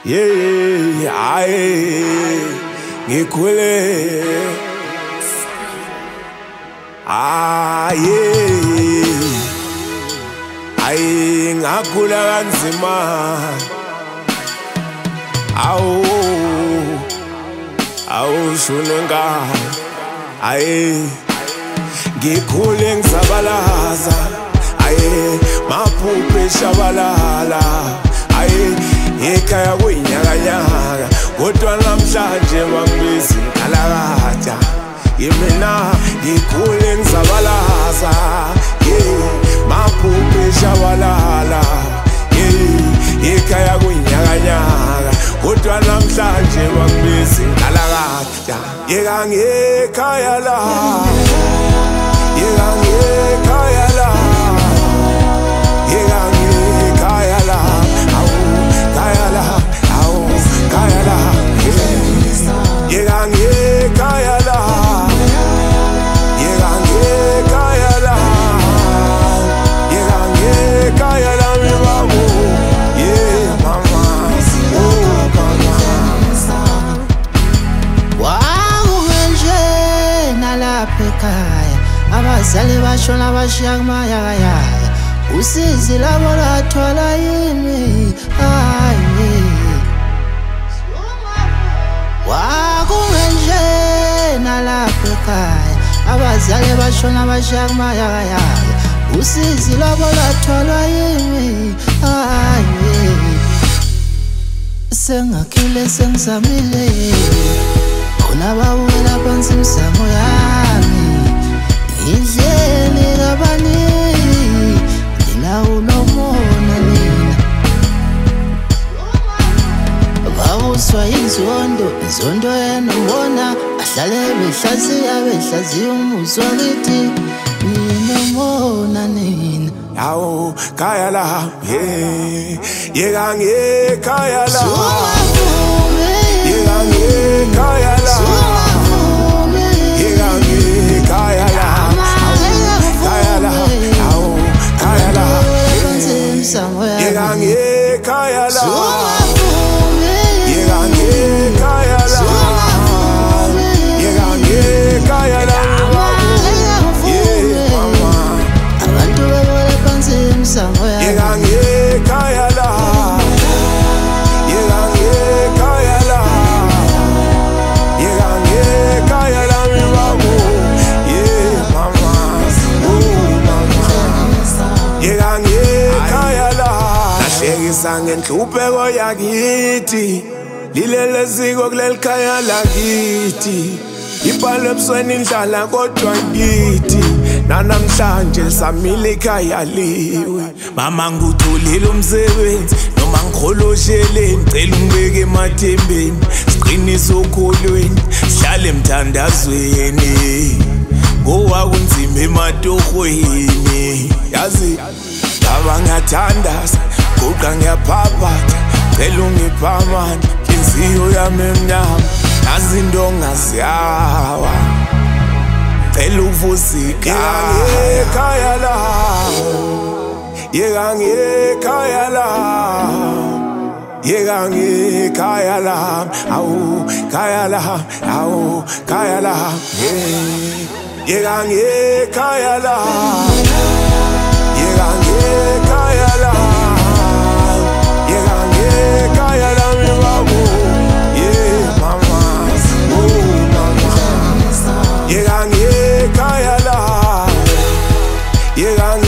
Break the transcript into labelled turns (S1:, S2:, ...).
S1: Yeah, aye, ngikhule. Aye, ngakhula kanzima. Awu shune ngani. Aye, ngikhule ngisabalaza. Aye, maphupho eshabalala. Aye, ekhaya kuyinyakanyaka kodwa namhlanje bangibiza inkalakatha. Yimina ngikhule ngisabalaza. Maphupho eshabalala. Ekhaya kuyinyakanyaka kodwa namhlanje bangibiza inkalakatha. Yeka ngekhaya la, yeka ngekhaya la, yeka ngekhaya la. Kaya la, kaya la, yeka ngekhaya la, yeka ngekhaya la, yeka ngekhaya la mi babu, yeah mama, oh mama.
S2: Wakungenje nalapha ekhaya, abazali bashona bashiya kumayakayaka, usizi labo lathola yimi. Wakungenje nalapha ekhaya, abazali bashona bashiya kumayakayaka, usizi labo lathola yimi. Sengakhile sengizamile, khona bawela phansi imizamo yami. Ngidlele kabaningi, ngilawulomona nina. Babuswa inzondo, inzondo yenomona, ahlale behlaziya umuzi wakithi. Nginomona nina.
S1: Awu kaya la, yeah, yeka ngekhaya la, yeka ngekhaya la, yeka ngekhaya la, kaya la, awu kaya la, yeka ngekhaya la, yeka ngekhaya la, yeka ngekhaya la. Yeka ngekhaya la, yeka ngekhaya la, yeka ngekhaya la mi babu, yeah mama, oh mama. Yeka ngekhaya la, nahlekisa ngenhlupheko yakithi, lilele ziko kuleli khaya lakithi. Ibhalo ebusweni indlala kodwa ngithi, nanamhlanje samile ekhaya liwe. Mama ngutholile umsebenzi noma ngikholoshele, ngicela ungibeke emathembeni, siqinise okholweni, sihlale emthandazweni. Ngoba kunzima ematohweni, yazi ngaba ngiyathandaza, guqa ngiyaphaphatha, ngicela ungiphe amandla, inhliziyo yami emnyama, nazi into ngaziyawa. Cela uvusa ikhaya la, yeka ngekhaya la, yeka ngekhaya la, awu kaya la, awu kaya la, yeka ngekhaya la, yeka ngekhaya la, yeka ngekhaya la mi babu, yeah mama, oh mama. Yeka ngekhaya la, yeka